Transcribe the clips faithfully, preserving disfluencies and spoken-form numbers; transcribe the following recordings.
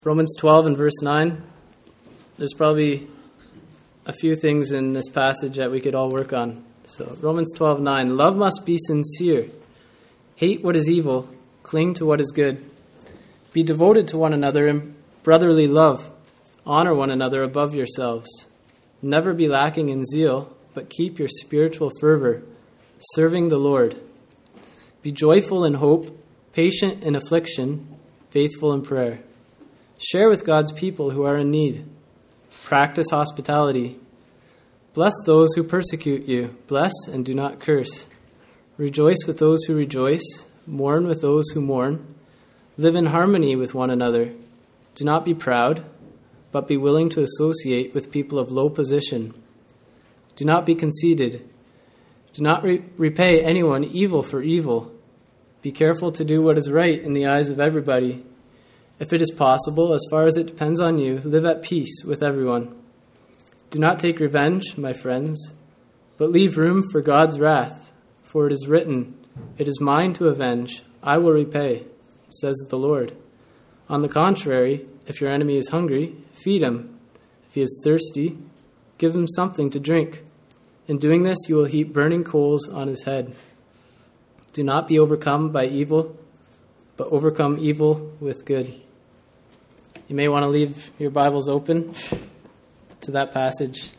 Romans twelve and verse nine. There's probably a few things in this passage that we could all work on. So Romans twelve nine. Love must be sincere. Hate what is evil. Cling to what is good. Be devoted to one another in brotherly love. Honor one another above yourselves. Never be lacking in zeal, but keep your spiritual fervor, serving the Lord. Be joyful in hope, patient in affliction, faithful in prayer. Share with God's people who are in need. Practice hospitality. Bless those who persecute you. Bless and do not curse. Rejoice with those who rejoice. Mourn with those who mourn. Live in harmony with one another. Do not be proud, but be willing to associate with people of low position. Do not be conceited. Do not re- repay anyone evil for evil. Be careful to do what is right in the eyes of everybody. If it is possible, as far as it depends on you, live at peace with everyone. Do not take revenge, my friends, but leave room for God's wrath. For it is written, "It is mine to avenge, I will repay," says the Lord. On the contrary, if your enemy is hungry, feed him. If he is thirsty, give him something to drink. In doing this, you will heap burning coals on his head. Do not be overcome by evil, but overcome evil with good. You may want to leave your Bibles open to that passage.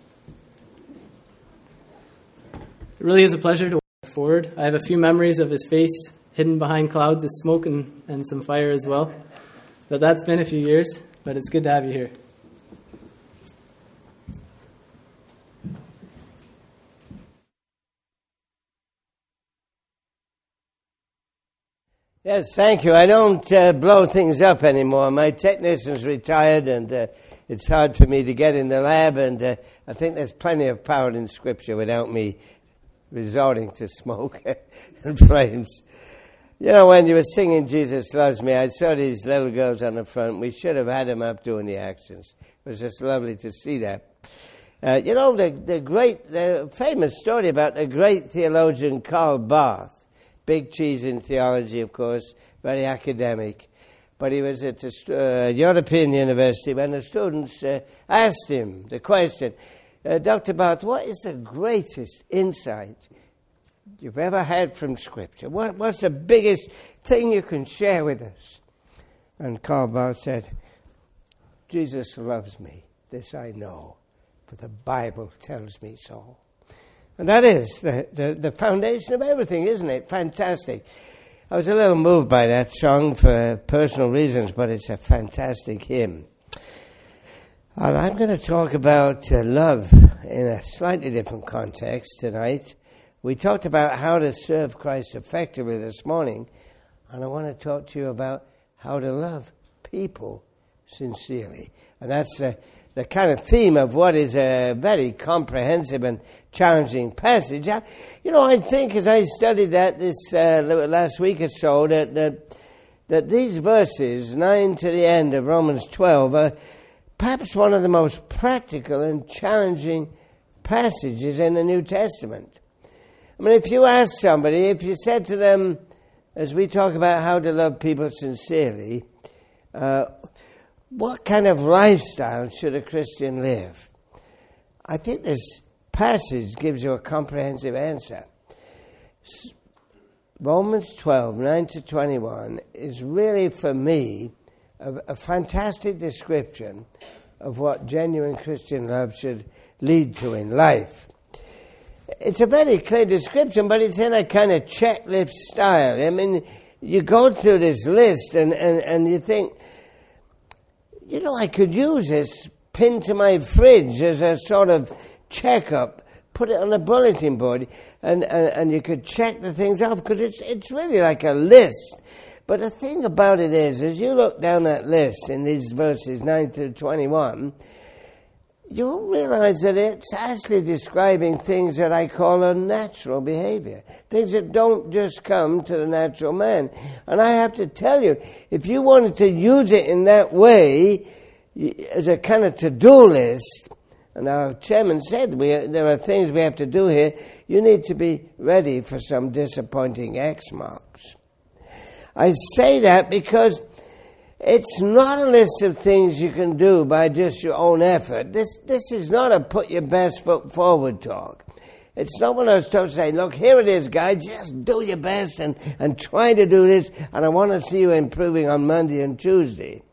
It really is a pleasure to walk forward. I have a few memories of his face hidden behind clouds of smoke and, and some fire as well. But that's been a few years, but it's good to have you here. Yes, thank you. I don't uh, blow things up anymore. My technician's retired, and uh, it's hard for me to get in the lab, and uh, I think there's plenty of power in Scripture without me resorting to smoke and flames. You know, when you were singing Jesus Loves Me, I saw these little girls on the front. We should have had them up doing the actions. It was just lovely to see that. Uh, you know, the, the great, the famous story about the great theologian Karl Barth. Big cheese in theology, of course, very academic. But he was at a uh, European university when the students uh, asked him the question, uh, Doctor Barth, what is the greatest insight you've ever had from Scripture? What, what's the biggest thing you can share with us? And Karl Barth said, Jesus loves me, this I know, for the Bible tells me so. And that is the, the, the foundation of everything, isn't it? Fantastic. I was a little moved by that song for personal reasons, but it's a fantastic hymn. And I'm going to talk about uh, love in a slightly different context tonight. We talked about how to serve Christ effectively this morning, and I want to talk to you about how to love people sincerely. And that's uh, the kind of theme of what is a very comprehensive and challenging passage. I, you know, I think as I studied that this uh, last week or so, that, that that these verses, nine to the end of Romans twelve, are perhaps one of the most practical and challenging passages in the New Testament. I mean, if you ask somebody, if you said to them, as we talk about how to love people sincerely, uh, what kind of lifestyle should a Christian live? I think this passage gives you a comprehensive answer. Romans twelve, nine to twenty-one is really, for me, a, a fantastic description of what genuine Christian love should lead to in life. It's a very clear description, but it's in a kind of checklist style. I mean, you go through this list and, and, and you think, you know, I could use this pinned to my fridge as a sort of checkup, put it on a bulletin board, and, and, and you could check the things off, because it's, it's really like a list. But the thing about it is, as you look down that list in these verses nine through twenty-one, you'll realize that it's actually describing things that I call unnatural behavior. Things that don't just come to the natural man. And I have to tell you, if you wanted to use it in that way, as a kind of to-do list, and our chairman said we, there are things we have to do here, you need to be ready for some disappointing X marks. I say that because It's not a list of things you can do by just your own effort. This this is not a put your best foot forward talk. It's not one of those talks saying, look, here it is, guys, just do your best and, and try to do this, and I want to see you improving on Monday and Tuesday.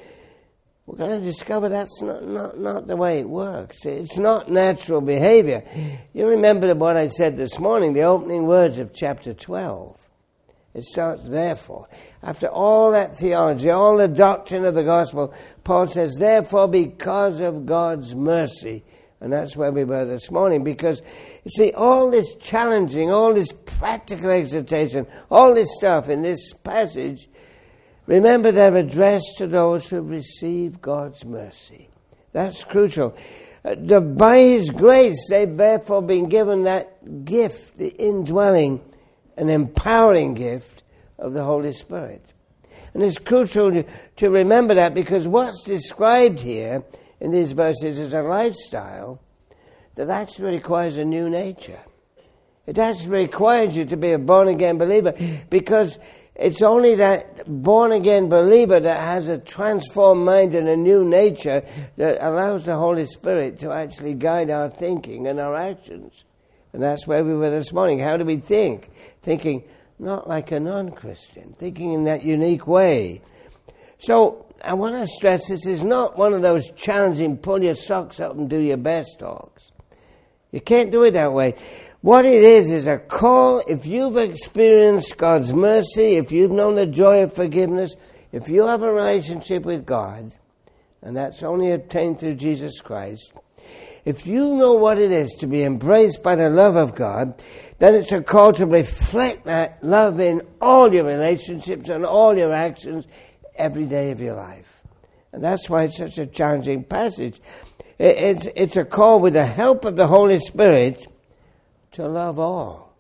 We're going to discover that's not, not, not the way it works. It's not natural behavior. You remember what I said this morning, the opening words of chapter twelve. It starts, therefore. After all that theology, all the doctrine of the gospel, Paul says, therefore, because of God's mercy. And that's where we were this morning. Because, you see, all this challenging, all this practical exhortation, all this stuff in this passage, remember they're addressed to those who have received God's mercy. That's crucial. Uh, the, by His grace, they've therefore been given that gift, the indwelling, an empowering gift of the Holy Spirit. And it's crucial to, to remember that, because what's described here in these verses is a lifestyle that actually requires a new nature. It actually requires you to be a born-again believer, because it's only that born-again believer that has a transformed mind and a new nature that allows the Holy Spirit to actually guide our thinking and our actions. And that's where we were this morning. How do we think? Thinking not like a non-Christian, thinking in that unique way. So I want to stress this is not one of those challenging, pull your socks up and do your best talks. You can't do it that way. What it is is a call. If you've experienced God's mercy, if you've known the joy of forgiveness, if you have a relationship with God, and that's only obtained through Jesus Christ, if you know what it is to be embraced by the love of God, then it's a call to reflect that love in all your relationships and all your actions every day of your life. And that's why it's such a challenging passage. It's, it's a call with the help of the Holy Spirit to love all.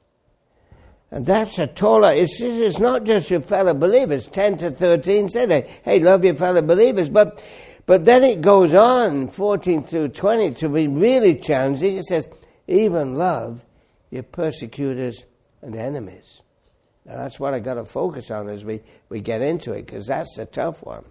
And that's a taller, it's, it's not just your fellow believers. ten to thirteen said, hey, hey, love your fellow believers. But But then it goes on, fourteen through twenty, to be really challenging. It says, even love your persecutors and enemies. Now that's what I got to focus on as we, we get into it, because that's a tough one.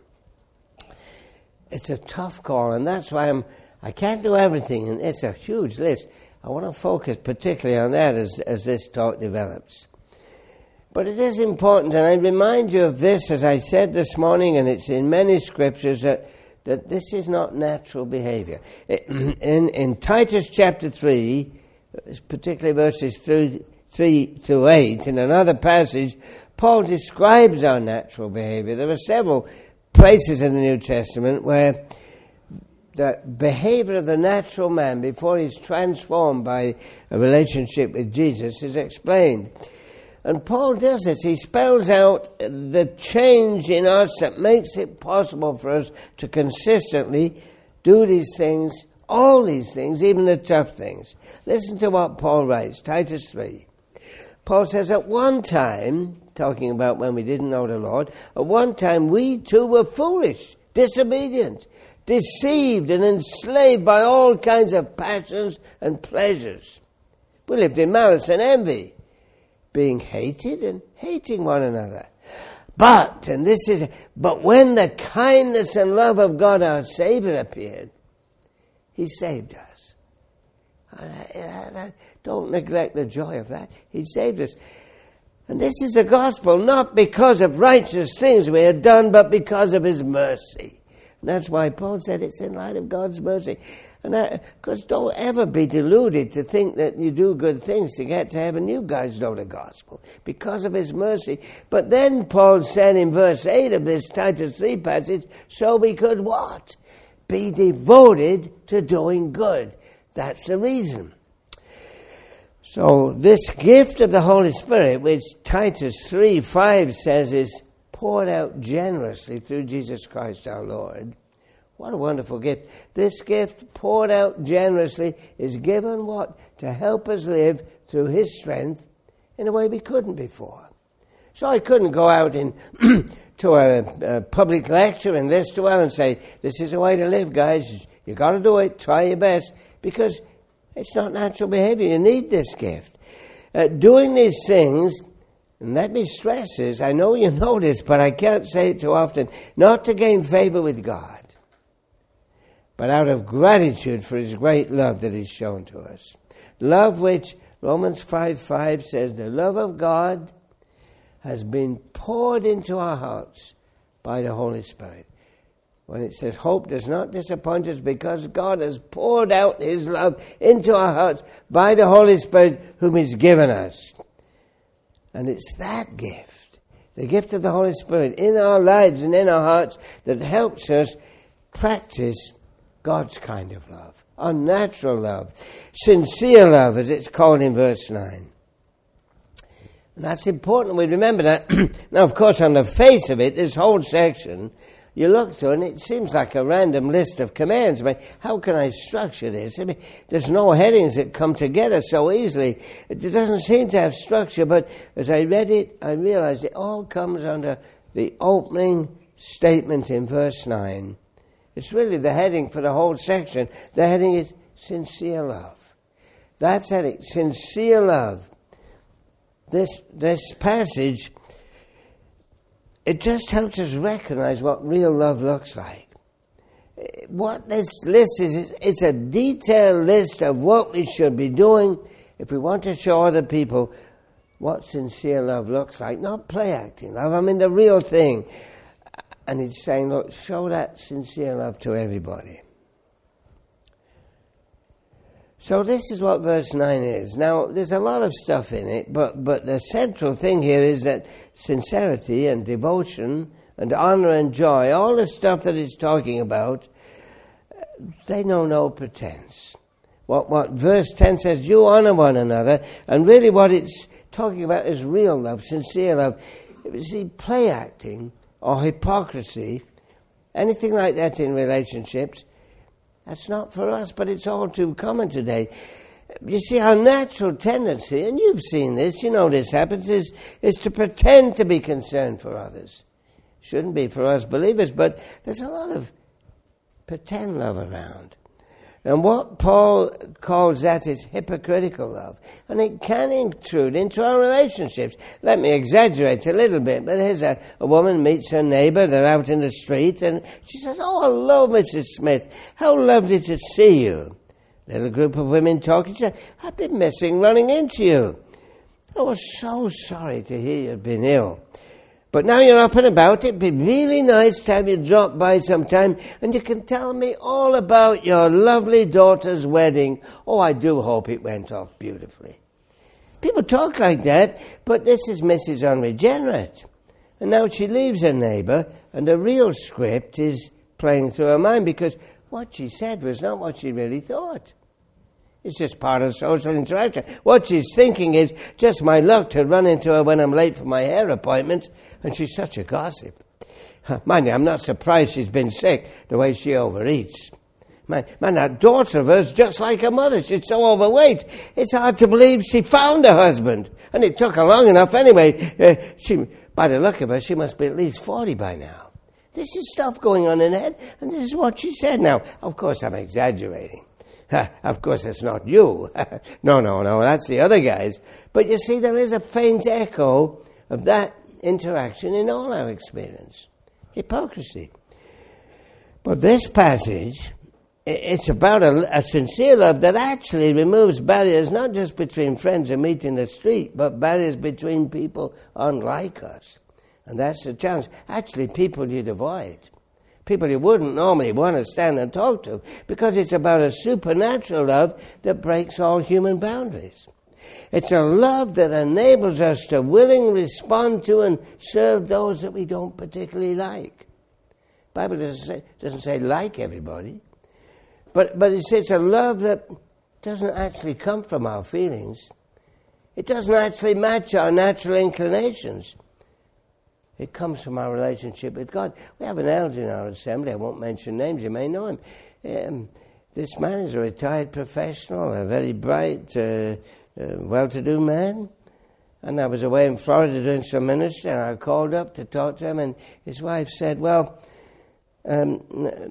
It's a tough call, and that's why I'm, I can't do everything, and it's a huge list. I want to focus particularly on that as, as this talk develops. But it is important, and I remind you of this, as I said this morning, and it's in many scriptures, that that this is not natural behavior. In, in Titus chapter three, particularly verses three, three through eight, in another passage, Paul describes our natural behavior. There are several places in the New Testament where the behavior of the natural man before he's transformed by a relationship with Jesus is explained. And Paul does this. He spells out the change in us that makes it possible for us to consistently do these things, all these things, even the tough things. Listen to what Paul writes, Titus three. Paul says, at one time, talking about when we didn't know the Lord, at one time we too were foolish, disobedient, deceived and enslaved by all kinds of passions and pleasures. We lived in malice and envy, being hated and hating one another. But, and this is, but when the kindness and love of God our Savior appeared, He saved us. Don't neglect the joy of that. He saved us. And this is the gospel, not because of righteous things we had done, but because of His mercy. And that's why Paul said it's in light of God's mercy. And because don't ever be deluded to think that you do good things to get to heaven. You guys know the gospel. Because of His mercy. But then Paul said in verse eight of this Titus three passage, so we could what? Be devoted to doing good. That's the reason. So this gift of the Holy Spirit, which Titus three five says is poured out generously through Jesus Christ our Lord. What a wonderful gift. This gift poured out generously is given what? To help us live through His strength in a way we couldn't before. So I couldn't go out in to a, a public lecture in Listowel and say, this is the way to live, guys. You got to do it. Try your best. Because it's not natural behavior. You need this gift. Uh, doing these things And let me stress this, I know you know this, but I can't say it too often, not to gain favor with God, but out of gratitude for his great love that he's shown to us. Love which Romans five five says, the love of God has been poured into our hearts by the Holy Spirit. When it says hope does not disappoint us because God has poured out his love into our hearts by the Holy Spirit whom he's given us. And it's that gift, the gift of the Holy Spirit in our lives and in our hearts that helps us practice God's kind of love, unnatural love, sincere love as it's called in verse nine. And that's important we remember that. Now, of course, on the face of it, this whole section, you look through and it seems like a random list of commands. But how can I structure this? I mean, there's no headings that come together so easily. It doesn't seem to have structure, but as I read it, I realized it all comes under the opening statement in verse nine. It's really the heading for the whole section. The heading is sincere love. That's heading, sincere love. This, this passage, it just helps us recognize what real love looks like. What this list is, it's a detailed list of what we should be doing if we want to show other people what sincere love looks like. Not play acting love, I mean the real thing. And it's saying, look, show that sincere love to everybody. So this is what verse nine is. Now, there's a lot of stuff in it, but, but the central thing here is that sincerity and devotion and honor and joy, all the stuff that it's talking about, they know no pretense. What, what verse ten says, you honor one another, and really what it's talking about is real love, sincere love. You see, play acting or hypocrisy, anything like that in relationships, that's not for us, but it's all too common today. You see, our natural tendency, and you've seen this, you know this happens, is, is to pretend to be concerned for others. Shouldn't be for us believers, but there's a lot of pretend love around. And what Paul calls that is hypocritical love. And it can intrude into our relationships. Let me exaggerate a little bit, but here's a, a woman meets her neighbor, they're out in the street, and she says, oh, hello, Missus Smith, how lovely to see you. Little group of women talking, she said, I've been missing running into you. I was so sorry to hear you'd been ill. But now you're up and about, it'd be really nice to have you drop by sometime and you can tell me all about your lovely daughter's wedding. Oh, I do hope it went off beautifully. People talk like that, but this is Missus Unregenerate. And now she leaves her neighbour and the real script is playing through her mind because what she said was not what she really thought. It's just part of social interaction. What she's thinking is just my luck to run into her when I'm late for my hair appointment, and she's such a gossip. Mind you, I'm not surprised she's been sick the way she overeats. Man, man, that daughter of hers just like her mother. She's so overweight. It's hard to believe she found a husband. And it took her long enough anyway. Uh, she, by the look of her, she must be at least forty by now. This is stuff going on in her head, and this is what she said. Now, of course, I'm exaggerating. Of course, it's not you. no, no, no, that's the other guys. But you see, there is a faint echo of that interaction in all our experience. Hypocrisy. But this passage, it's about a, a sincere love that actually removes barriers not just between friends who meet in the street, but barriers between people unlike us. And that's the challenge. Actually, people you'd avoid. People you wouldn't normally want to stand and talk to, because it's about a supernatural love that breaks all human boundaries. It's a love that enables us to willingly respond to and serve those that we don't particularly like. The Bible doesn't say, doesn't say like everybody, but, but it's, it's a love that doesn't actually come from our feelings. It doesn't actually match our natural inclinations. It comes from our relationship with God. We have an elder in our assembly. I won't mention names. You may know him. Um, this man is a retired professional, a very bright, uh, uh, well-to-do man. And I was away in Florida doing some ministry, and I called up to talk to him, and his wife said, well, um,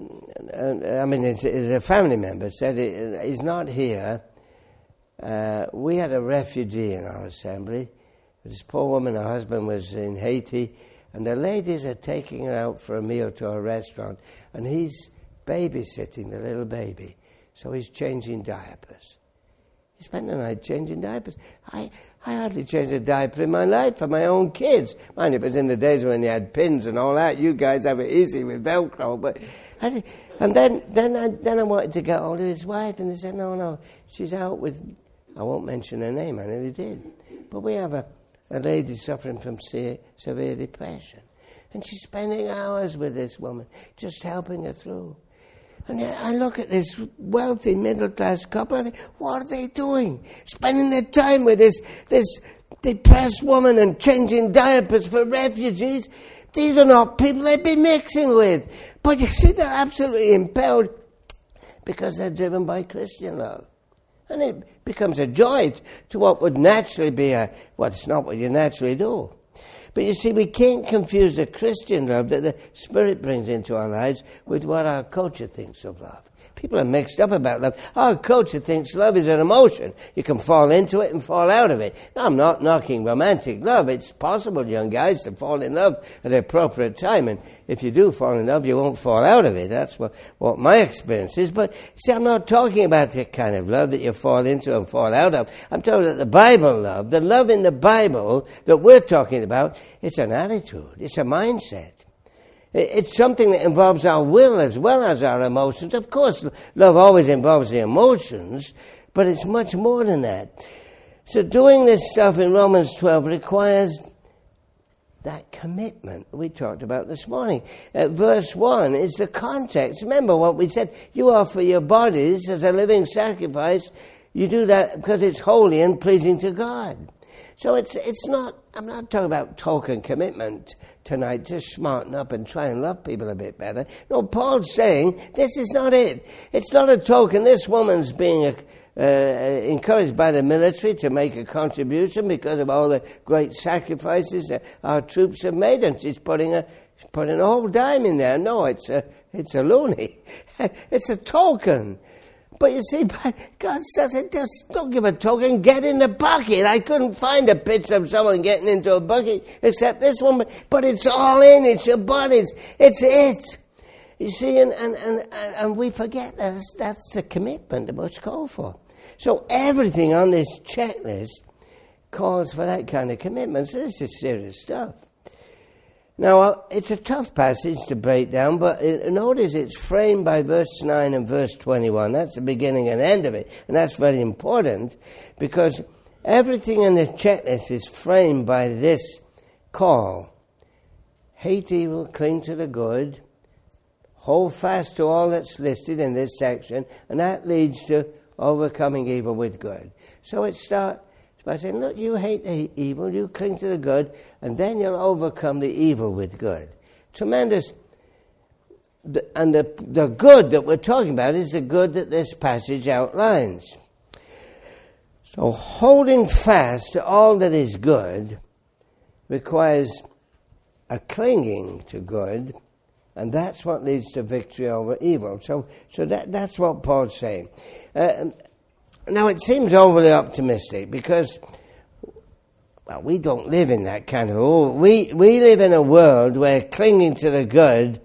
I mean, it's, it's a family member, said he's not here. Uh, we had a refugee in our assembly But this poor woman, her husband was in Haiti, and the ladies are taking her out for a meal to a restaurant, and he's babysitting the little baby. So he's changing diapers. He spent the night changing diapers. I, I hardly changed a diaper in my life for my own kids. Mind, it was in the days when you had pins and all that. You guys have it easy with Velcro. But I, and then then I, then I wanted to get hold of his wife, and they said, no, no, she's out with, I won't mention her name, I nearly did. But we have a, a lady suffering from se- severe depression. And she's spending hours with this woman, just helping her through. And I look at this wealthy middle-class couple, and I think, what are they doing? Spending their time with this, this depressed woman and changing diapers for refugees. These are not people they'd be mixing with. But you see, they're absolutely impelled because they're driven by Christian love. And it becomes a joy to what would naturally be a, well, it's not what you naturally do. But you see, we can't confuse the Christian love that the Spirit brings into our lives with what our culture thinks of love. People are mixed up about love. Our culture thinks love is an emotion. You can fall into it and fall out of it. Now, I'm not knocking romantic love. It's possible, young guys, to fall in love at the appropriate time. And if you do fall in love, you won't fall out of it. That's what, what my experience is. But, see, I'm not talking about the kind of love that you fall into and fall out of. I'm talking about the Bible love. The love in the Bible that we're talking about, it's an attitude. It's a mindset. It's something that involves our will as well as our emotions. Of course, love always involves the emotions, but it's much more than that. So doing this stuff in Romans twelve requires that commitment we talked about this morning. Uh, verse one is the context. Remember what we said. You offer your bodies as a living sacrifice. You do that because it's holy and pleasing to God. So it's it's not, I'm not talking about token commitment tonight to smarten up and try and love people a bit better. No, Paul's saying this is not it. It's not a token. This woman's being uh, encouraged by the military to make a contribution because of all the great sacrifices that our troops have made, and she's putting a putting a whole dime in there. No, it's a it's a loony. It's a token. But you see, God says, just don't give a token, get in the bucket. I couldn't find a picture of someone getting into a bucket except this one, but it's all in, it's your body, it's, it's it. You see, and, and, and, and we forget that that's the commitment that what's called for. So everything on this checklist calls for that kind of commitment. So this is serious stuff. Now, it's a tough passage to break down, but notice it's framed by verse nine and verse twenty-one. That's the beginning and end of it. And that's very important because everything in the checklist is framed by this call. Hate evil, cling to the good, hold fast to all that's listed in this section, and that leads to overcoming evil with good. So it starts by saying, look, you hate the evil, you cling to the good, and then you'll overcome the evil with good. Tremendous. And the, the good that we're talking about is the good that this passage outlines. So holding fast to all that is good requires a clinging to good, and that's what leads to victory over evil. So so that that's what Paul's saying. Uh, Now, it seems overly optimistic because, well, we don't live in that kind of world. We, we live in a world where clinging to the good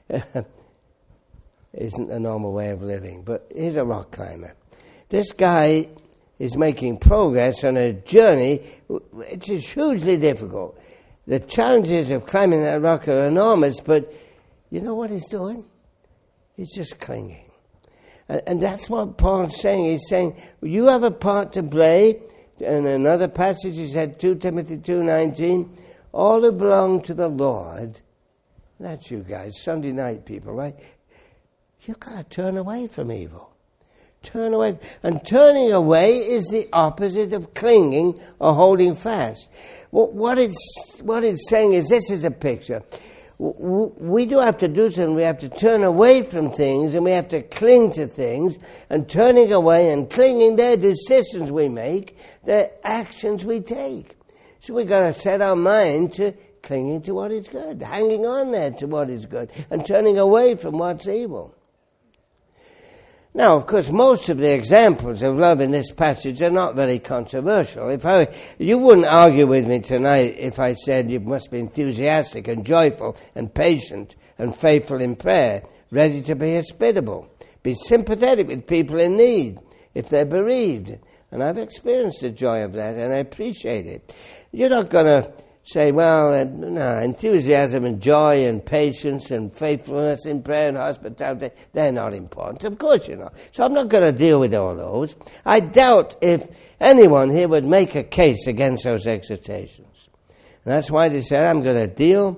isn't the normal way of living. But here's a rock climber. This guy is making progress on a journey which is hugely difficult. The challenges of climbing that rock are enormous, but you know what he's doing? He's just clinging. And, and that's what Paul's saying. He's saying, you have a part to play. In another passage, he said, Second Timothy two nineteen, all who belong to the Lord, that's you guys, Sunday night people, right? You've got to turn away from evil. Turn away. And turning away is the opposite of clinging or holding fast. What, what, it's, what it's saying is, this is a picture. We do have to do something. We have to turn away from things, and we have to cling to things. And turning away and clinging, they're decisions we make, they're actions we take. So we've got to set our mind to clinging to what is good, hanging on there to what is good, and turning away from what's evil. Now, of course, most of the examples of love in this passage are not very controversial. If I, you wouldn't argue with me tonight if I said you must be enthusiastic and joyful and patient and faithful in prayer, ready to be hospitable, be sympathetic with people in need if they're bereaved. And I've experienced the joy of that, and I appreciate it. You're not going to say, well, uh, no, enthusiasm and joy and patience and faithfulness in prayer and hospitality, they're not important. Of course you're not. So I'm not going to deal with all those. I doubt if anyone here would make a case against those exhortations. And that's why they said, I'm going to deal,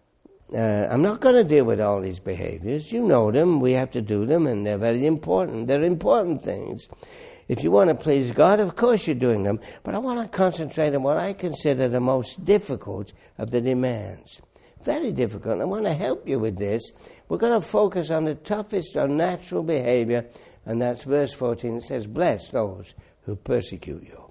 uh, I'm not going to deal with all these behaviors. You know them, we have to do them, and they're very important. They're important things. If you want to please God, of course you're doing them. But I want to concentrate on what I consider the most difficult of the demands. Very difficult. I want to help you with this. We're going to focus on the toughest unnatural behavior, and that's verse fourteen. It says, bless those who persecute you.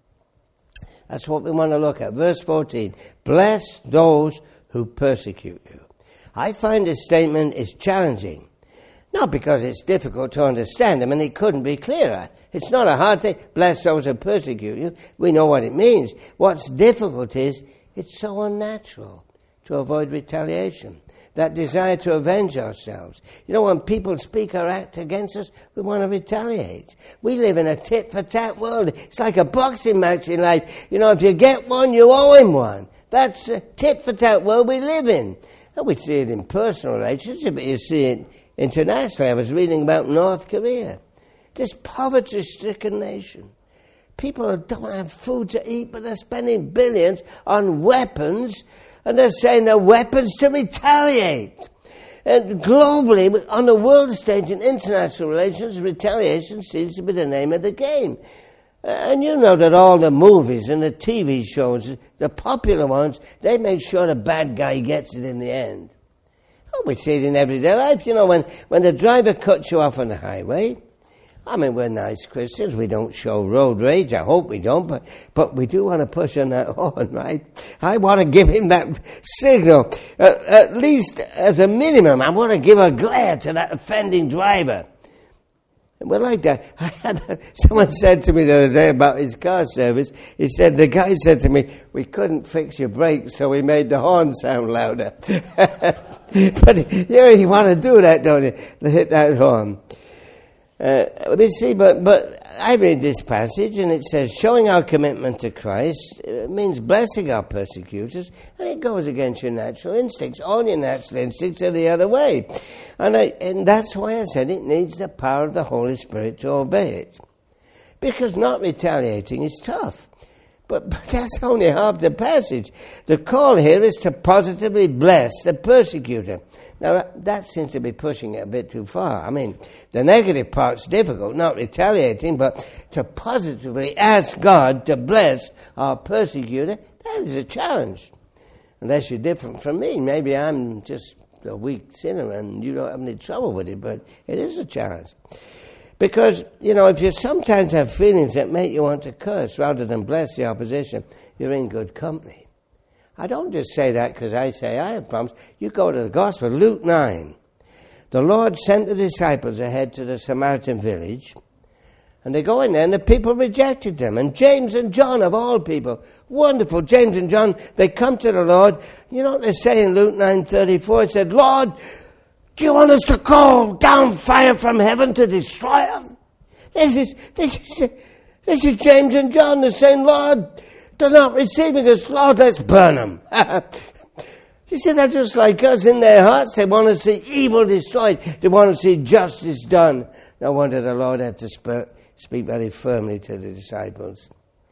That's what we want to look at. Verse fourteen, bless those who persecute you. I find this statement is challenging. Not because it's difficult to understand. I mean, it couldn't be clearer. It's not a hard thing. Bless those who persecute you. We know what it means. What's difficult is it's so unnatural to avoid retaliation. That desire to avenge ourselves. You know, when people speak or act against us, we want to retaliate. We live in a tit-for-tat world. It's like a boxing match in life. You know, if you get one, you owe him one. That's a tit-for-tat world we live in. And we see it in personal relationships, but you see it internationally. I was reading about North Korea. This poverty-stricken nation. People don't have food to eat, but they're spending billions on weapons, and they're saying they're weapons to retaliate. And globally, on the world stage in international relations, retaliation seems to be the name of the game. And you know that all the movies and the T V shows, the popular ones, they make sure the bad guy gets it in the end. Oh, we see it in everyday life. You know, when, when the driver cuts you off on the highway, I mean, we're nice Christians. We don't show road rage. I hope we don't, but, but we do want to push on that horn, right? I want to give him that signal. Uh, at least, as a minimum, I want to give a glare to that offending driver. And we're like that. I had, someone said to me the other day about his car service, he said, the guy said to me, we couldn't fix your brakes, so we made the horn sound louder. But you really want to do that, don't you? To hit that horn. Uh, we see, but, but I read this passage, and it says, showing our commitment to Christ it means blessing our persecutors, and it goes against your natural instincts. All your natural instincts are the other way. And, I, and that's why I said it needs the power of the Holy Spirit to obey it. Because not retaliating is tough. But, but that's only half the passage. The call here is to positively bless the persecutor. Now, that seems to be pushing it a bit too far. I mean, the negative part's difficult, not retaliating, but to positively ask God to bless our persecutor, that is a challenge. Unless you're different from me. Maybe I'm just a weak sinner and you don't have any trouble with it, but it is a challenge. Because, you know, if you sometimes have feelings that make you want to curse rather than bless the opposition, you're in good company. I don't just say that because I say I have problems. You go to the Gospel, Luke nine. The Lord sent the disciples ahead to the Samaritan village, and they go in there, and the people rejected them. And James and John, of all people, wonderful, James and John, they come to the Lord. You know what they say in Luke nine thirty-four? It said, Lord, do you want us to call down fire from heaven to destroy them? This is, this is, this is James and John. They're saying, Lord, they're not receiving us. Lord, let's burn them. You see, they're just like us in their hearts. They want to see evil destroyed. They want to see justice done. No wonder the Lord had to sp- speak very firmly to the disciples.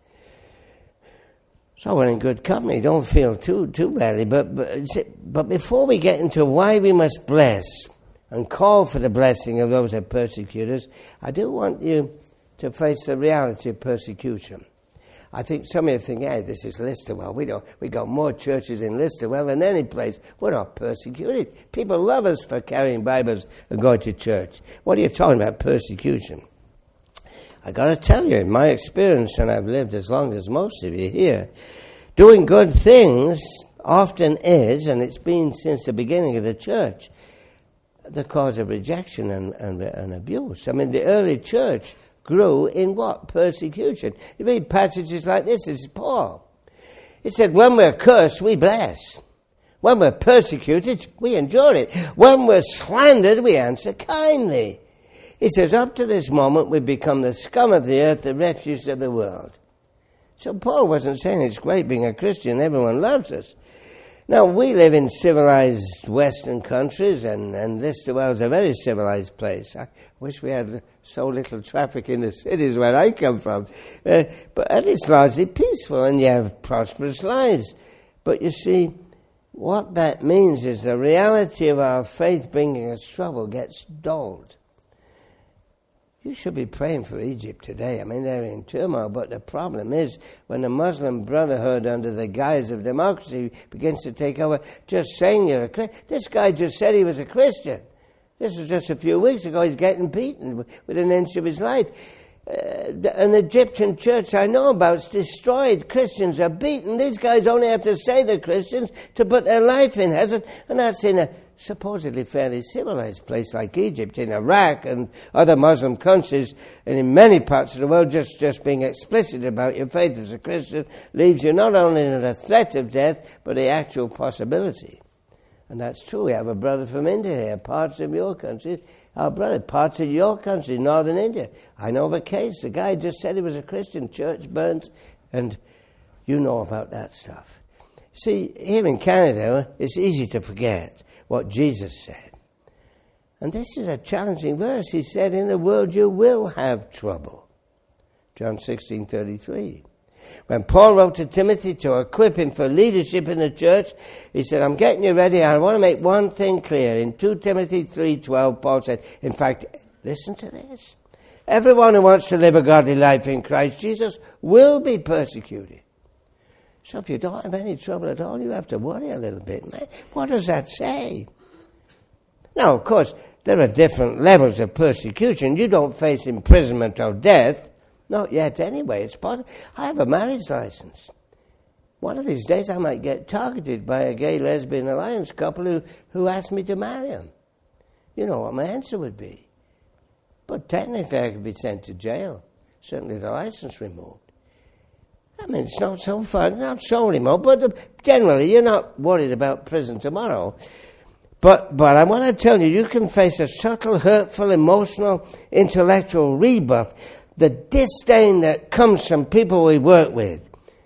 So we're in good company. Don't feel too too badly. But, but, but before we get into why we must bless and call for the blessing of those that persecute us, I do want you to face the reality of persecution. I think some of you think, hey, this is Listerwell. We don't. We got more churches in Listerwell than any place. We're not persecuted. People love us for carrying Bibles and going to church. What are you talking about, persecution? I got to tell you, in my experience, and I've lived as long as most of you here, doing good things often is, and it's been since the beginning of the church, the cause of rejection and, and, and abuse. I mean, the early church grew in what? Persecution. You read passages like this, this is Paul. It said, when we're cursed, we bless. When we're persecuted, we endure it. When we're slandered, we answer kindly. He says, up to this moment, we've become the scum of the earth, the refuse of the world. So Paul wasn't saying it's great being a Christian, everyone loves us. Now, we live in civilized Western countries, and, and this, the world's a very civilized place. I wish we had so little traffic in the cities where I come from. Uh, but at least largely peaceful, and you have prosperous lives. But you see, what that means is the reality of our faith bringing us trouble gets dulled. You should be praying for Egypt today. I mean, they're in turmoil, but the problem is when the Muslim Brotherhood, under the guise of democracy, begins to take over, just saying you're a Christian. This guy just said he was a Christian. This was just a few weeks ago. He's getting beaten with an inch of his life. Uh, an Egyptian church I know about is destroyed. Christians are beaten. These guys only have to say they're Christians to put their life in hazard, and that's in a supposedly fairly civilized place like Egypt. In Iraq and other Muslim countries, and in many parts of the world, just, just being explicit about your faith as a Christian leaves you not only in a threat of death, but the actual possibility. And that's true. We have a brother from India here, parts of your country. Our brother, parts of your country, northern India. I know of a case. The guy just said he was a Christian, church burnt, and you know about that stuff. See, here in Canada, it's easy to forget what Jesus said. And this is a challenging verse. He said, in the world you will have trouble. John sixteen thirty-three. When Paul wrote to Timothy to equip him for leadership in the church, he said, I'm getting you ready. I want to make one thing clear. In two Timothy three twelve, Paul said, in fact, listen to this. Everyone who wants to live a godly life in Christ Jesus will be persecuted. So if you don't have any trouble at all, you have to worry a little bit. Man, what does that say? Now, of course, there are different levels of persecution. You don't face imprisonment or death. Not yet, anyway. It's part of, I have a marriage license. One of these days I might get targeted by a gay lesbian alliance couple who, who asked me to marry them. You know what my answer would be. But technically I could be sent to jail. Certainly the license removed. I mean, it's not so far, not so remote, but generally you're not worried about prison tomorrow. But but I want to tell you, you can face a subtle, hurtful, emotional, intellectual rebuff. The disdain that comes from people we work with.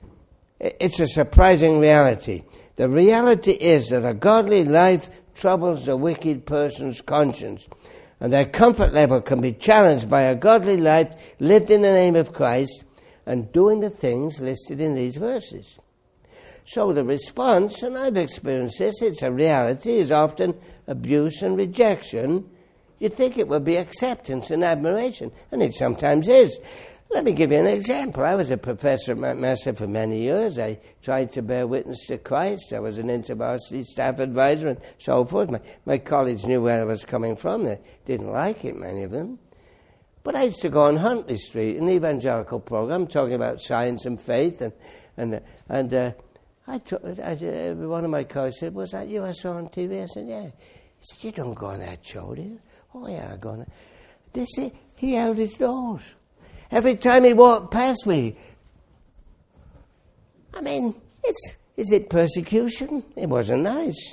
It's a surprising reality. The reality is that a godly life troubles a wicked person's conscience. And their comfort level can be challenged by a godly life lived in the name of Christ and doing the things listed in these verses. So the response, and I've experienced this, it's a reality, is often abuse and rejection. You'd think it would be acceptance and admiration, and it sometimes is. Let me give you an example. I was a professor at McMaster for many years. I tried to bear witness to Christ. I was an intervarsity staff advisor and so forth. My, my colleagues knew where I was coming from. They didn't like it, many of them. But I used to go on Huntley Street, an evangelical program, talking about science and faith. And and and uh, I, t- I uh, one of my colleagues said, was that you I saw on T V? I said, yeah. He said, you don't go on that show, do you? Oh, yeah, I go on it. This, he held his nose. Every time he walked past me. I mean, it's is it persecution? It wasn't nice.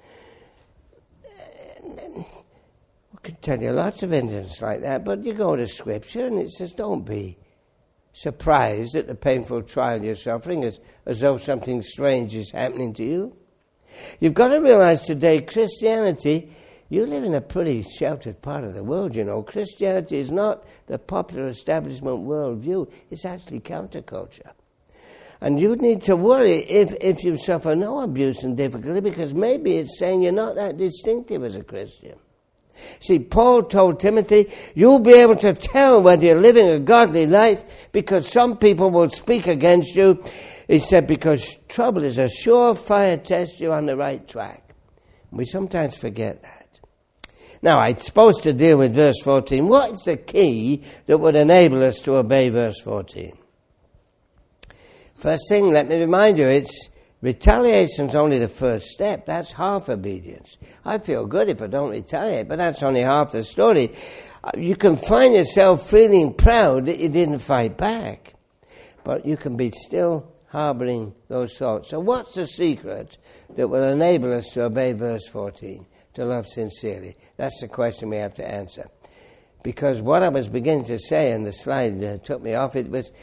I could tell you lots of incidents like that, but you go to Scripture and it says, don't be surprised at the painful trial you're suffering as, as though something strange is happening to you. You've got to realize today, Christianity, you live in a pretty sheltered part of the world, you know. Christianity is not the popular establishment worldview. It's actually counterculture. And you need to worry if, if you suffer no abuse and difficulty, because maybe it's saying you're not that distinctive as a Christian. See, Paul told Timothy, you'll be able to tell whether you're living a godly life because some people will speak against you. He said, because trouble is a surefire test you're on the right track. We sometimes forget that. Now, I'm supposed to deal with verse fourteen. What's the key that would enable us to obey verse fourteen? First thing, let me remind you, it's Retaliation's only the first step. That's half obedience. I feel good if I don't retaliate, but that's only half the story. You can find yourself feeling proud that you didn't fight back, but you can be still harboring those thoughts. So what's the secret that will enable us to obey verse fourteen, to love sincerely? That's the question we have to answer. Because what I was beginning to say, and the slide uh, took me off, it was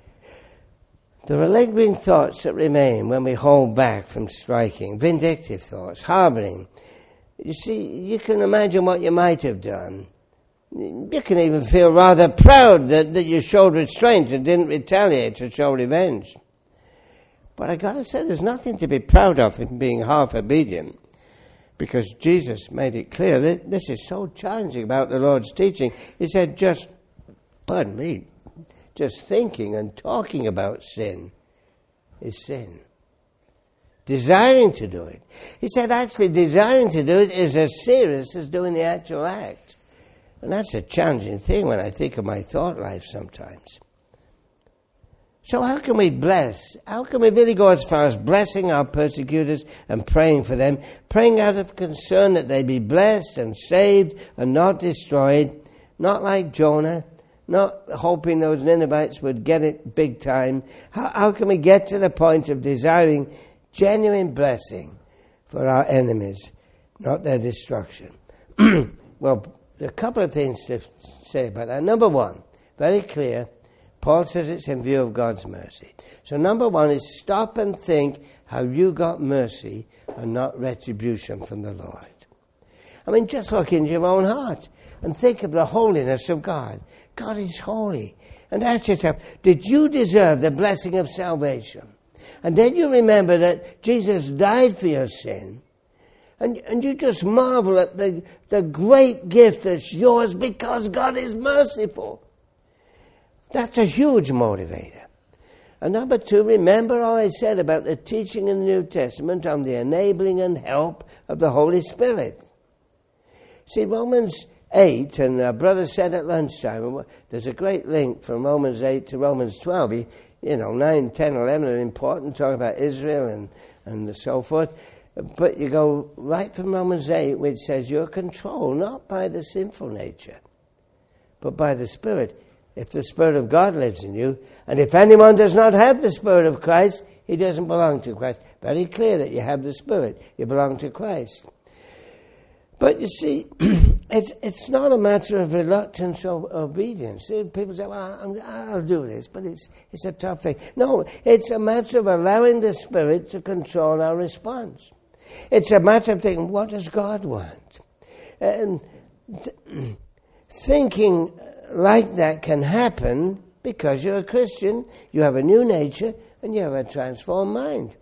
the lingering thoughts that remain when we hold back from striking, vindictive thoughts, harboring. You see, you can imagine what you might have done. You can even feel rather proud that, that you showed restraint and didn't retaliate to show revenge. But I got to say, there's nothing to be proud of in being half obedient, because Jesus made it clear that this is so challenging about the Lord's teaching. He said, just, pardon me, just thinking and talking about sin is sin. Desiring to do it. He said, actually, desiring to do it is as serious as doing the actual act. And that's a challenging thing when I think of my thought life sometimes. So how can we bless? How can we really go as far as blessing our persecutors and praying for them, praying out of concern that they be blessed and saved and not destroyed, not like Jonah, not hoping those Ninevites would get it big time? How, how can we get to the point of desiring genuine blessing for our enemies, not their destruction? Well, there are a couple of things to say about that. Number one, very clear, Paul says it's in view of God's mercy. So number one is stop and think how you got mercy and not retribution from the Lord. I mean, just look into your own heart and think of the holiness of God. God is holy. And ask yourself, did you deserve the blessing of salvation? And then you remember that Jesus died for your sin. And, and you just marvel at the, the great gift that's yours because God is merciful. That's a huge motivator. And number two, remember all I said about the teaching in the New Testament on the enabling and help of the Holy Spirit. See, Romans eight, and our brother said at lunchtime, there's a great link from Romans eight to Romans twelve. You know, nine, ten, eleven are important, talking about Israel and, and so forth. But you go right from Romans eight, which says you're controlled not by the sinful nature, but by the Spirit. If the Spirit of God lives in you, and if anyone does not have the Spirit of Christ, he doesn't belong to Christ. Very clear that you have the Spirit. You belong to Christ. But you see, it's it's not a matter of reluctance or obedience. People say, well, I'm, I'll do this, but it's it's a tough thing. No, it's a matter of allowing the Spirit to control our response. It's a matter of thinking, what does God want? And th- thinking like that can happen because you're a Christian, you have a new nature, and you have a transformed mind.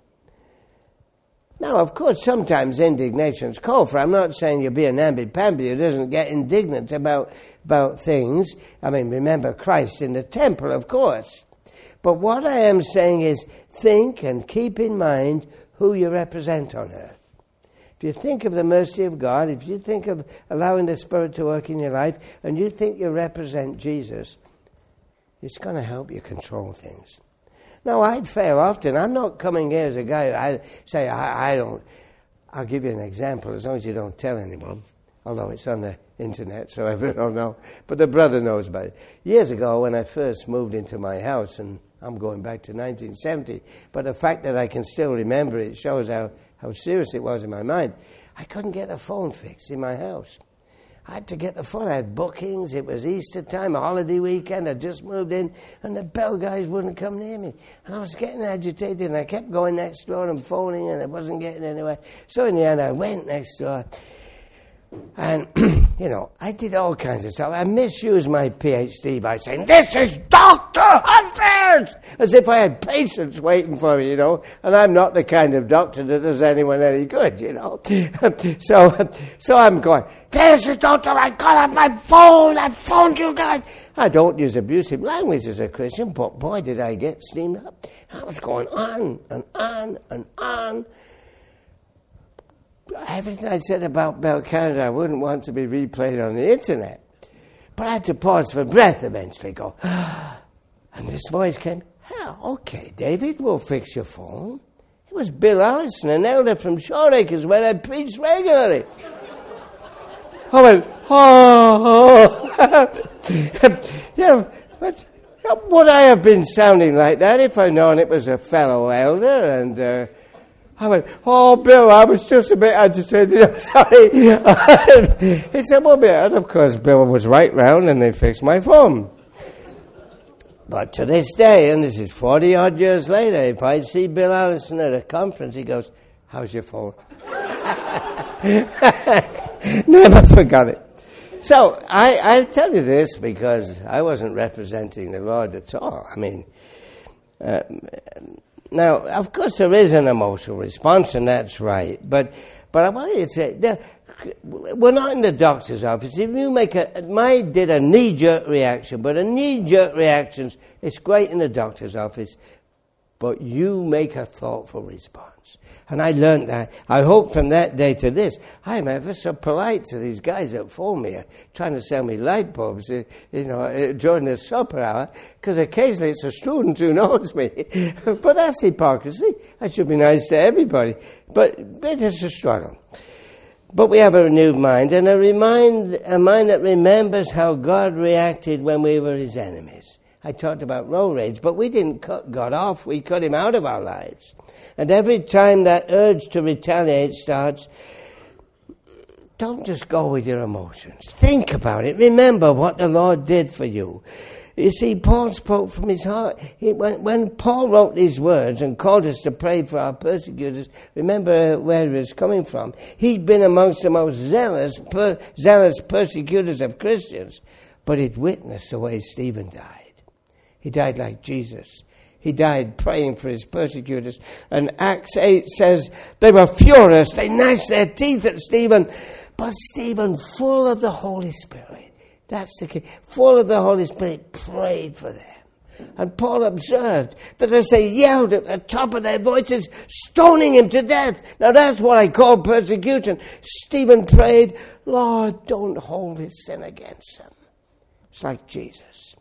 Now, of course, sometimes indignation's called for. I'm not saying you be a namby-pamby who doesn't get indignant about, about things. I mean, remember Christ in the temple, of course. But what I am saying is think and keep in mind who you represent on earth. If you think of the mercy of God, if you think of allowing the Spirit to work in your life, and you think you represent Jesus, it's going to help you control things. Now, I'd fail often. I'm not coming here as a guy, I say, I, I don't, I'll give you an example, as long as you don't tell anyone, although it's on the internet, so everyone will know. But the brother knows about it. Years ago, when I first moved into my house, and I'm going back to nineteen seventy, but the fact that I can still remember it shows how, how serious it was in my mind. I couldn't get the phone fixed in my house. I had to get the phone. I had bookings. It was Easter time, a holiday weekend. I just moved in, and the bell guys wouldn't come near me. And I was getting agitated, and I kept going next door and phoning, and I wasn't getting anywhere. So in the end, I went next door. And, you know, I did all kinds of stuff. I misused my P H D by saying, this is Doctor Hunter's! As if I had patients waiting for me, you know. And I'm not the kind of doctor that does anyone any good, you know. so so I'm going, this is Doctor, I got on my phone, I phoned you guys. I don't use abusive language as a Christian, but boy, did I get steamed up. I was going on and on and on. Everything I said about Bell Canada, I wouldn't want to be replayed on the internet. But I had to pause for breath eventually, go, and this voice came, oh, okay, David, we'll fix your phone. It was Bill Allison, an elder from Shoreacres, where I preached regularly. I went, oh, oh. Yeah, but would I have been sounding like that if I'd known it was a fellow elder? And uh, I went, oh, Bill, I was just a bit agitated, I'm sorry. He said, well, Bill, and of course, Bill was right round and they fixed my phone. But to this day, and this is forty-odd years later, if I see Bill Allison at a conference, he goes, how's your phone? Never forgot it. So I, I tell you this because I wasn't representing the Lord at all. I mean, uh, now, of course, there is an emotional response, and that's right. But but I want you to say, there, we're not in the doctor's office. If you make a, mine did a knee-jerk reaction, but a knee-jerk reaction, it's great in the doctor's office, but you make a thoughtful response. And I learned that. I hope from that day to this, I'm ever so polite to these guys that phone me, trying to sell me light bulbs, you know, during the supper hour, because occasionally it's a student who knows me. But that's hypocrisy. I should be nice to everybody. But it is a struggle. But we have a renewed mind, and a, remind, a mind that remembers how God reacted when we were his enemies. I talked about road rage, but we didn't cut God off. We cut him out of our lives. And every time that urge to retaliate starts, don't just go with your emotions. Think about it. Remember what the Lord did for you. You see, Paul spoke from his heart. He, when, when Paul wrote these words and called us to pray for our persecutors, remember where he was coming from. He'd been amongst the most zealous, per, zealous persecutors of Christians, but he'd witnessed the way Stephen died. He died like Jesus. He died praying for his persecutors. And Acts eight says they were furious. They gnashed their teeth at Stephen. But Stephen, full of the Holy Spirit, that's the key, full of the Holy Spirit, prayed for them. And Paul observed that as they yelled at the top of their voices, stoning him to death. Now that's what I call persecution. Stephen prayed, Lord, don't hold his sin against them. It's like Jesus.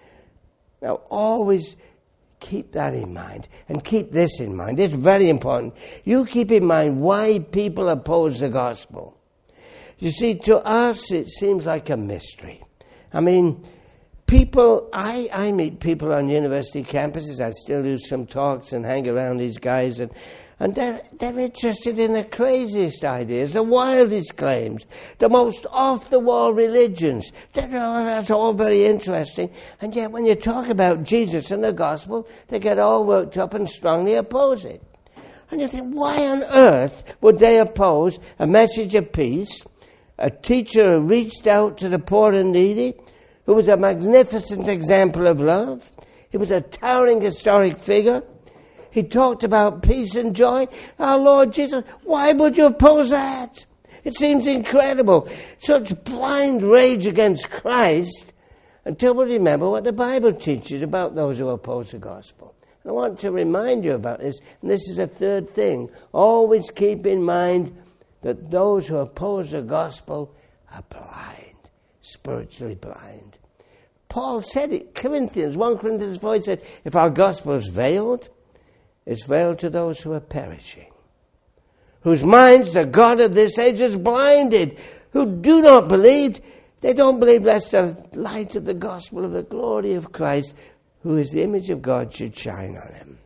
Now, always keep that in mind, and keep this in mind. It's very important. You keep in mind why people oppose the gospel. You see, to us, it seems like a mystery. I mean, people, I, I meet people on university campuses. I still do some talks and hang around these guys, and And they're, they're interested in the craziest ideas, the wildest claims, the most off-the-wall religions. They're, that's all very interesting. And yet when you talk about Jesus and the gospel, they get all worked up and strongly oppose it. And you think, why on earth would they oppose a message of peace, a teacher who reached out to the poor and needy, who was a magnificent example of love? He was a towering historic figure. He talked about peace and joy. Our Lord Jesus, why would you oppose that? It seems incredible. Such blind rage against Christ until we remember what the Bible teaches about those who oppose the gospel. And I want to remind you about this, and this is a third thing. Always keep in mind that those who oppose the gospel are blind, spiritually blind. Paul said it, Corinthians, First Corinthians four, he said, if our gospel is veiled, it's veiled to those who are perishing, whose minds the God of this age is blinded, who do not believe. They don't believe lest the light of the gospel of the glory of Christ, who is the image of God, should shine on him.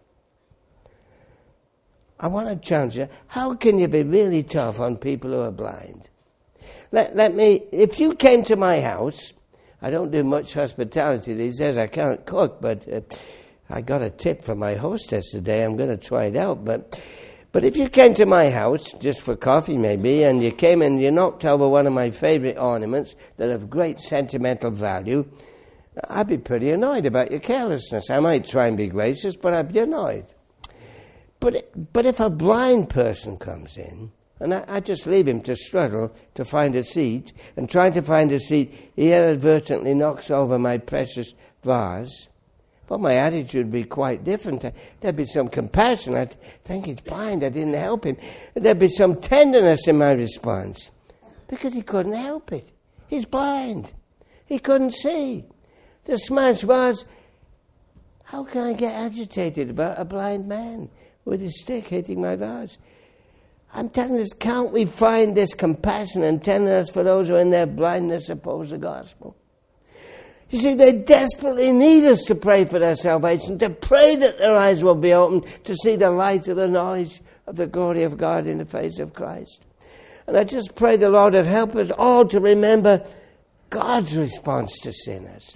I want to challenge you. How can you be really tough on people who are blind? Let, let me, if you came to my house, I don't do much hospitality these days. I can't cook, but uh, I got a tip from my hostess today. I'm going to try it out. But but if you came to my house, just for coffee maybe, and you came and you knocked over one of my favorite ornaments that have great sentimental value, I'd be pretty annoyed about your carelessness. I might try and be gracious, but I'd be annoyed. But but if a blind person comes in, and I, I just leave him to struggle to find a seat, and trying to find a seat, he inadvertently knocks over my precious vase, well, my attitude would be quite different. There'd be some compassion. I'd think he's blind. I didn't help him. There'd be some tenderness in my response, because he couldn't help it. He's blind. He couldn't see. The smashed vase, how can I get agitated about a blind man? with his stick hitting my vase. I'm telling us, can't we find this compassion and tenderness for those who in their blindness oppose the gospel? You see, they desperately need us to pray for their salvation, to pray that their eyes will be opened to see the light of the knowledge of the glory of God in the face of Christ. And I just pray the Lord would help us all to remember God's response to sinners.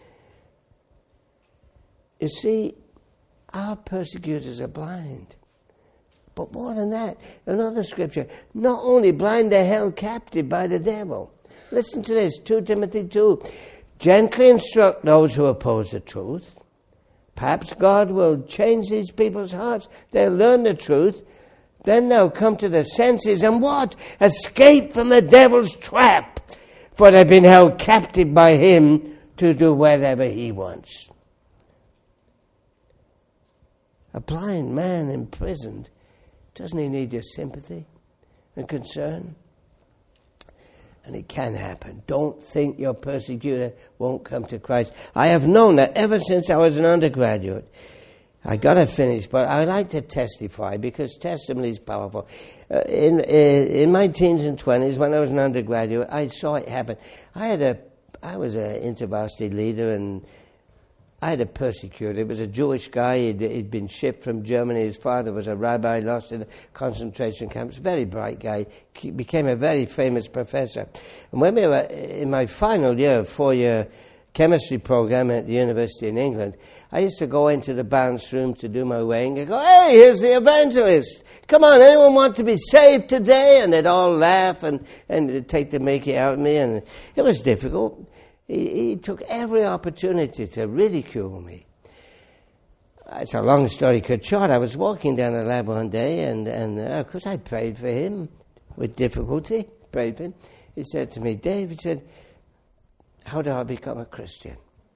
You see, our persecutors are blind. But more than that, another scripture, not only blind, they're held captive by the devil. Listen to this, Second Timothy two. Gently instruct those who oppose the truth. Perhaps God will change these people's hearts. They'll learn the truth. Then they'll come to their senses and what? Escape from the devil's trap. For they've been held captive by him to do whatever he wants. A blind man imprisoned, doesn't he need your sympathy and concern? And it can happen. Don't think your persecutor won't come to Christ. I have known that ever since I was an undergraduate. I got to finish, but I like to testify because testimony is powerful. Uh, in, uh, in my teens and twenties, when I was an undergraduate, I saw it happen. I had a, I was an InterVarsity leader, and I had a persecutor. It was a Jewish guy. He'd, he'd been shipped from Germany. His father was a rabbi, lost in the concentration camps. Very bright guy. He became a very famous professor. And when we were in my final year, four-year chemistry program at the university in England, I used to go into the bounce room to do my weighing and go, hey, here's the evangelist. Come on, anyone want to be saved today? And they'd all laugh and, and they'd take the mickey out of me. And it was difficult. He, he took every opportunity to ridicule me. It's a long story cut short. I was walking down the lab one day, and, and uh, of course I prayed for him with difficulty, prayed for him. He said to me, Dave, he said, how do I become a Christian?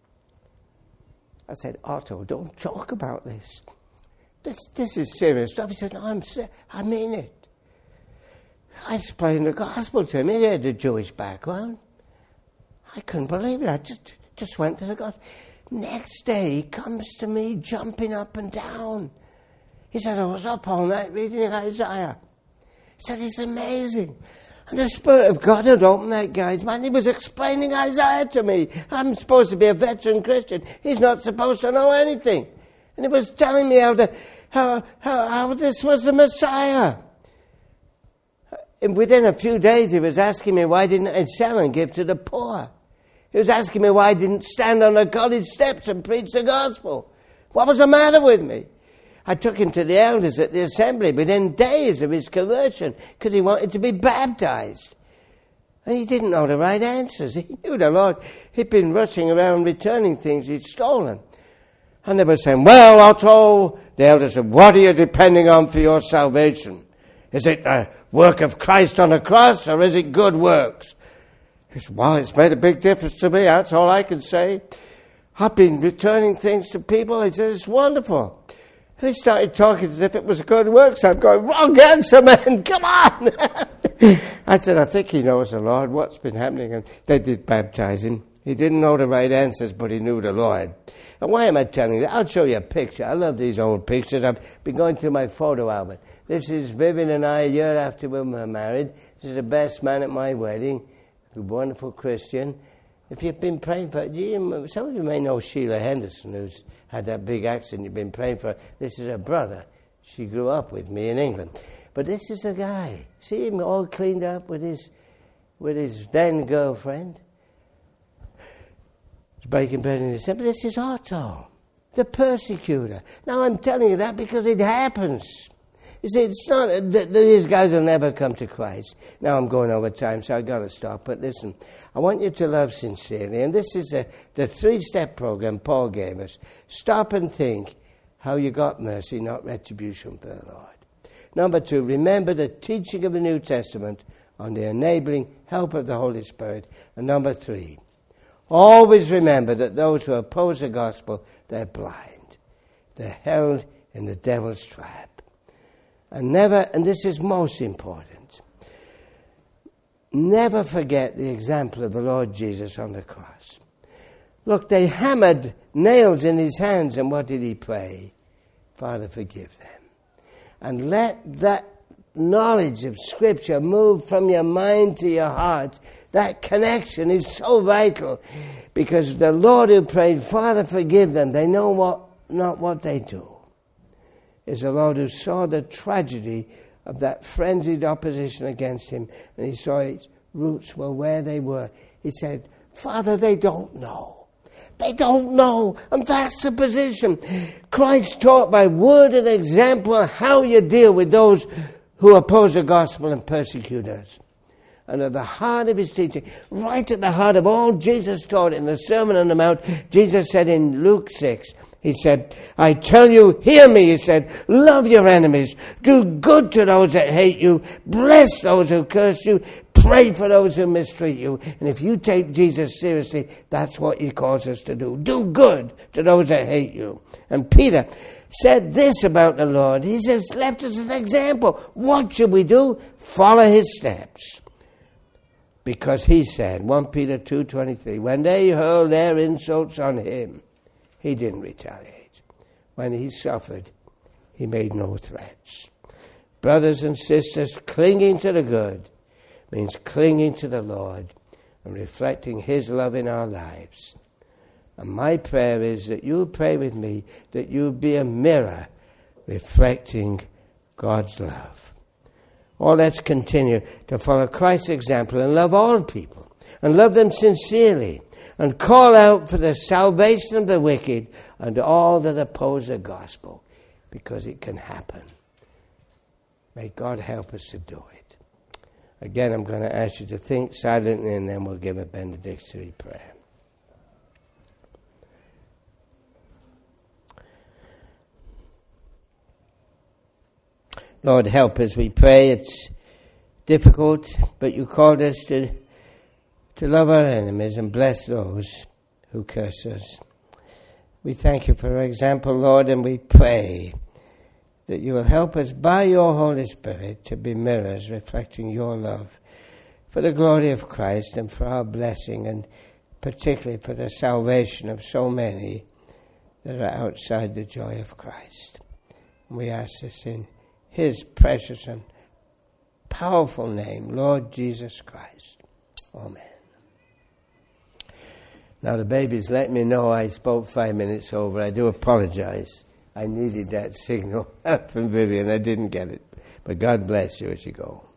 I said, Otto, don't talk about this. This this is serious stuff. He said, no, I'm ser- I mean it. I explained the gospel to him. He had a Jewish background. I couldn't believe it. I just, just went to the God. Next day, he comes to me jumping up and down. He said, I was up all night reading Isaiah. He said, it's amazing. And the Spirit of God had opened that guy's mind. He was explaining Isaiah to me. I'm supposed to be a veteran Christian. He's not supposed to know anything. And he was telling me how, the, how, how, how this was the Messiah. And within a few days, he was asking me why didn't I sell and give to the poor. He was asking me why I didn't stand on the college steps and preach the gospel. What was the matter with me? I took him to the elders at the assembly within days of his conversion because he wanted to be baptized. And he didn't know the right answers. He knew the Lord. He'd been rushing around returning things he'd stolen. And they were saying, well, Otto, the elders said, what are you depending on for your salvation? Is it the work of Christ on the cross or is it good works? He said, well, it's made a big difference to me. That's all I can say. I've been returning things to people. He said, it's wonderful. And he started talking as if it was good works. I'm going, wrong answer, man. Come on. I said, I think he knows the Lord. What's been happening? And they did baptize him. He didn't know the right answers, but he knew the Lord. And why am I telling you that? I'll show you a picture. I love these old pictures. I've been going through my photo album. This is Vivian and I a year after we were married. This is the best man at my wedding. A wonderful Christian. If you've been praying for, do you, some of you may know Sheila Henderson, who's had that big accident you've been praying for. This is her brother. She grew up with me in England. But this is the guy. See him all cleaned up with his with his then girlfriend. He's breaking bread in December. This is Otto, the persecutor. Now I'm telling you that because it happens. You see, it's not that these guys will never come to Christ. Now I'm going over time, so I've got to stop. But listen, I want you to love sincerely. And this is a, the three-step program Paul gave us. Stop and think how you got mercy, not retribution for the Lord. Number two, remember the teaching of the New Testament on the enabling help of the Holy Spirit. And number three, always remember that those who oppose the gospel, they're blind. They're held in the devil's trap. And never, and this is most important, never forget the example of the Lord Jesus on the cross. Look, they hammered nails in his hands, and what did he pray? Father, forgive them. and let that knowledge of Scripture move from your mind to your heart. That connection is so vital, because the Lord who prayed, Father, forgive them, they know what not what they do, is the Lord who saw the tragedy of that frenzied opposition against him, and he saw its roots were where they were. He said, Father, they don't know. They don't know. And that's the position. Christ taught by word and example how you deal with those who oppose the gospel and persecute us. And at the heart of his teaching, right at the heart of all Jesus taught in the Sermon on the Mount, Jesus said in Luke six, he said, I tell you, hear me, he said, love your enemies, do good to those that hate you, bless those who curse you, pray for those who mistreat you. And if you take Jesus seriously, that's what he calls us to do. Do good to those that hate you. And Peter said this about the Lord. He says, left us an example. What should we do? Follow his steps. Because he said, First Peter two twenty-three, when they hurled their insults on him, he didn't retaliate. When he suffered, he made no threats. Brothers and sisters, clinging to the good means clinging to the Lord and reflecting his love in our lives. And my prayer is that you pray with me that you be a mirror reflecting God's love. Or let's continue to follow Christ's example and love all people and love them sincerely and call out for the salvation of the wicked and all that oppose the gospel, because it can happen. May God help us to do it. Again, I'm going to ask you to think silently, and then we'll give a benedictory prayer. Lord, help us, we pray. It's difficult, but you called us to to love our enemies and bless those who curse us. We thank you for your example, Lord, and we pray that you will help us by your Holy Spirit to be mirrors reflecting your love for the glory of Christ and for our blessing, and particularly for the salvation of so many that are outside the joy of Christ. And we ask this in his precious and powerful name, Lord Jesus Christ. Amen. Now the baby's let me know I spoke five minutes over. I do apologize. I needed that signal from Vivian. I didn't get it. But God bless you as you go.